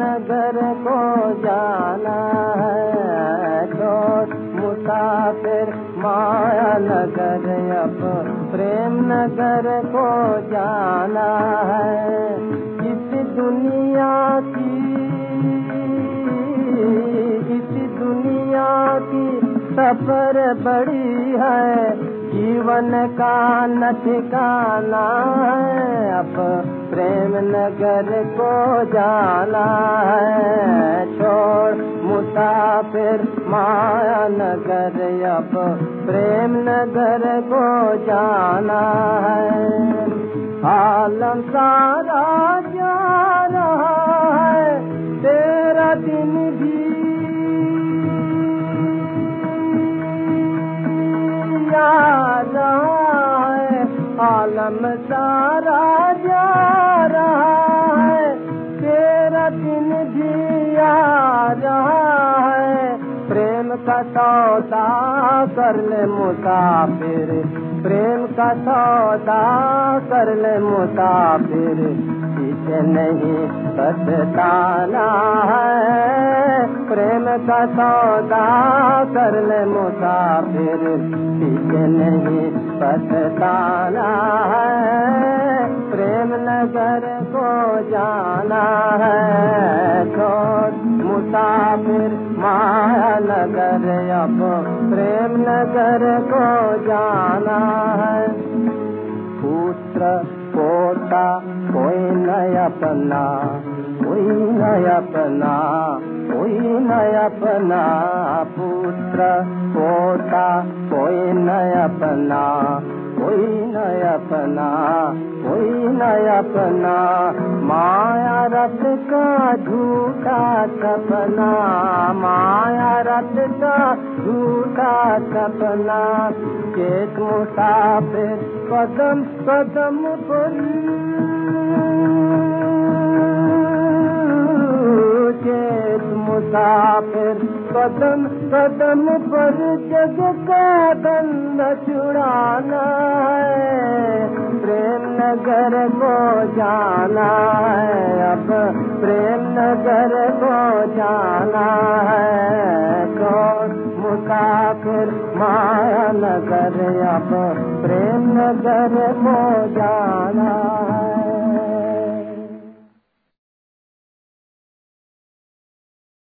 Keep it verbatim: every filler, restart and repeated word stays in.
नगर को जाना है। छोड़ मुसाफिर माया नगर, अब प्रेम नगर को जाना है। इस दुनिया की इस दुनिया की सफर बड़ी है, जीवन का न ठिकाना है। अब प्रेम नगर को जाना है। छोड़ मुसाफिर माया नगर, अब प्रेम नगर को जाना है। आलम सारा जा रहा है, तेरा दिन भी आ रहा है। आलम सारा जा रहा है, तेरा दिन भी आ रहा है। प्रेम का सौदा कर ले मुसाफिर, प्रेम का सौदा कर ले मुसाफिर, पीछे नहीं पछताना है। प्रेम का सौदा कर ले मुसाफिर, पीछे नहीं पछताना है। प्रेम नगर को जाना है। छोड़ मुसाफिर माया नगर, अब प्रेम नगर को जाना है। पुत्र पोता कोई न अपना, कोई न अपना, कोई न अपना। पुत्र पोता कोई न अपना, कोई न अपना, कोई न अपना। माया रत का झूठा सपना, माया रत का झूठा सपना। चेत मुसाफिर कदम कदम पर, चेत मुसाफिर कदम कदम पर, जग का बंध छुड़ाना है। प्रेम नगर को जाना है, अब प्रेम नगर को जाना है। छोड़ मुसाफिर माया नगर, अब प्रेम नगर को जाना